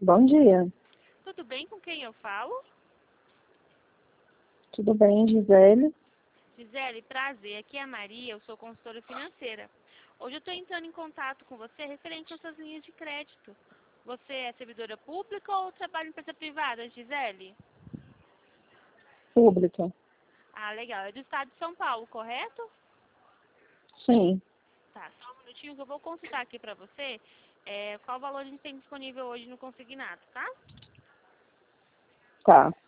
Bom dia. Tudo bem, com quem eu falo? Tudo bem, Gisele? Gisele, prazer. Aqui é a Maria, eu sou consultora financeira. Hoje eu estou entrando em contato com você referente às suas linhas de crédito. Você é servidora pública ou trabalha em empresa privada, Gisele? Pública. Ah, legal. É do estado de São Paulo, correto? Sim. Tá, só um minutinho que eu vou consultar aqui para você qual valor a gente tem disponível hoje no consignado, tá? Tá.